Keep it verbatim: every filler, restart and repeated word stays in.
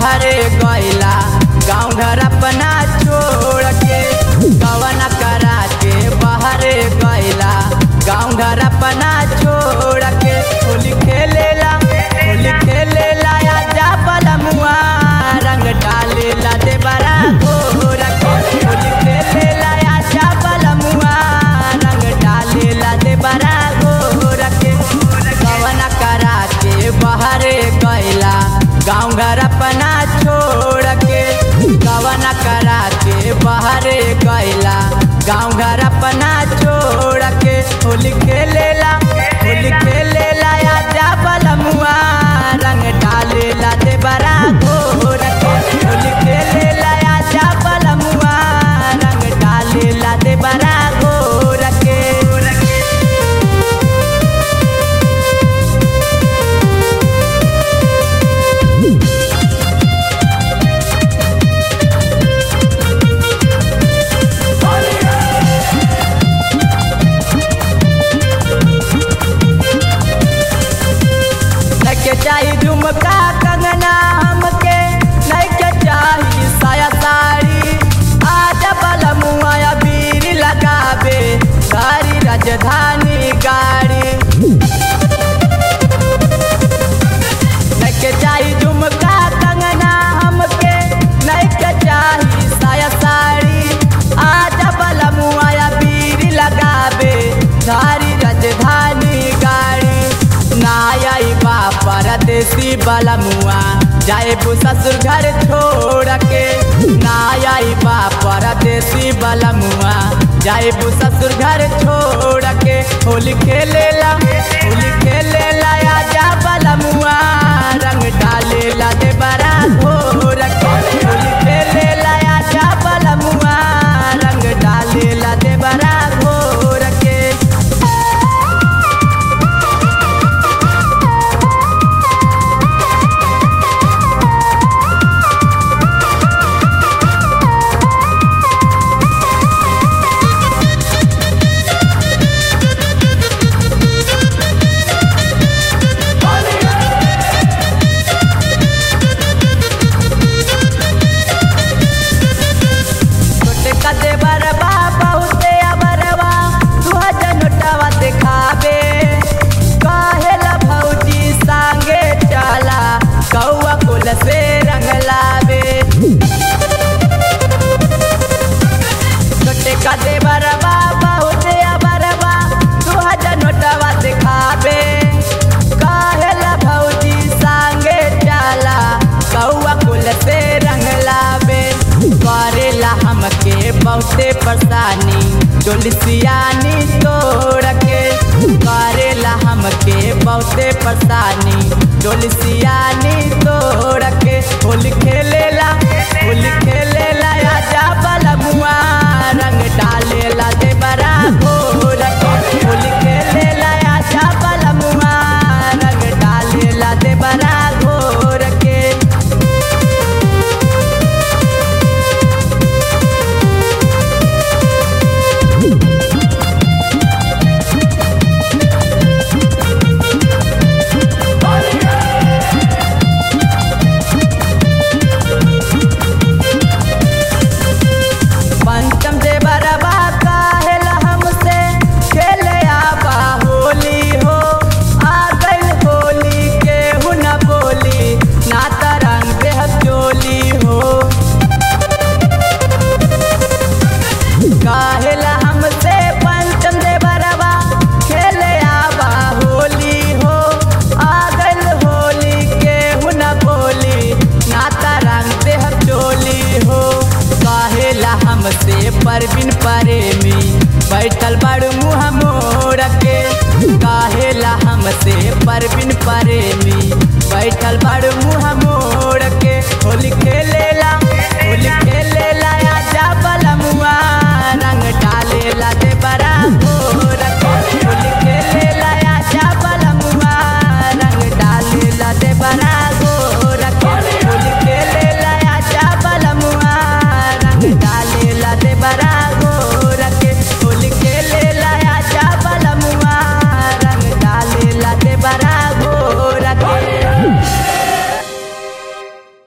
बहरे गइला गाँव घर अपना छोड़ के कवन करा के बहरे गइला गाँव घर अपना छोड़ के होली खेलेला होली खेलेला आजा बलमुआ रंग डालेला देवरा घोर के होली खेलेला आजा बलमुआ रंग डालेला देवरा घोर के कवन करा के बहरे गइला गाँव घर अपना छोड़ के कवन करा के बहरे गइला गाँव घर अपना छोड़ के होली खेलेला होली खेलेला आजा बलमुआ रंग डालेला देवरा घोर के होली खेलेला आजा बलमुआ रंग डालेला देवरा घोर के के चाही झुमका कंगना हमके नहीं के चाही साया साड़ी आजा बलमुआ अबीर लगावे सारी राजधानी गाड़ी नहीं के चाही झुमका कंगना हमके नहीं के चाही साया साड़ी आजा बलमुआ अबीर लगावे सारी राजधानी गाड़ी नाई बा परदेसी बलमुआ जाए ससुर घर छोड़ के नाई बा परदेसी बलमुआ जाए ससुर घर छोड़ के होली खेलेला होली खेलेला आजा बलमुआ रंग डालेला देवरा घोर के होली खेलेला आजा बलमुआ रंग डालेला देवरा घोर के देवरबा बहुते अबरवा तुहरा नोटवा देखावे कहेला भौजी संगे चला कौआ कुल से रंग लावे छोटे का देवरबा बहुते अबरवा तुहरा नोटवा देखावे कहेला भौजी संगे चला कौआ कुल से रंग लावे करेला हमके बहुते परेशानी डोली सियानी तोड़ के करेला हमके बहुते परेशानी डोली सियानी तोड़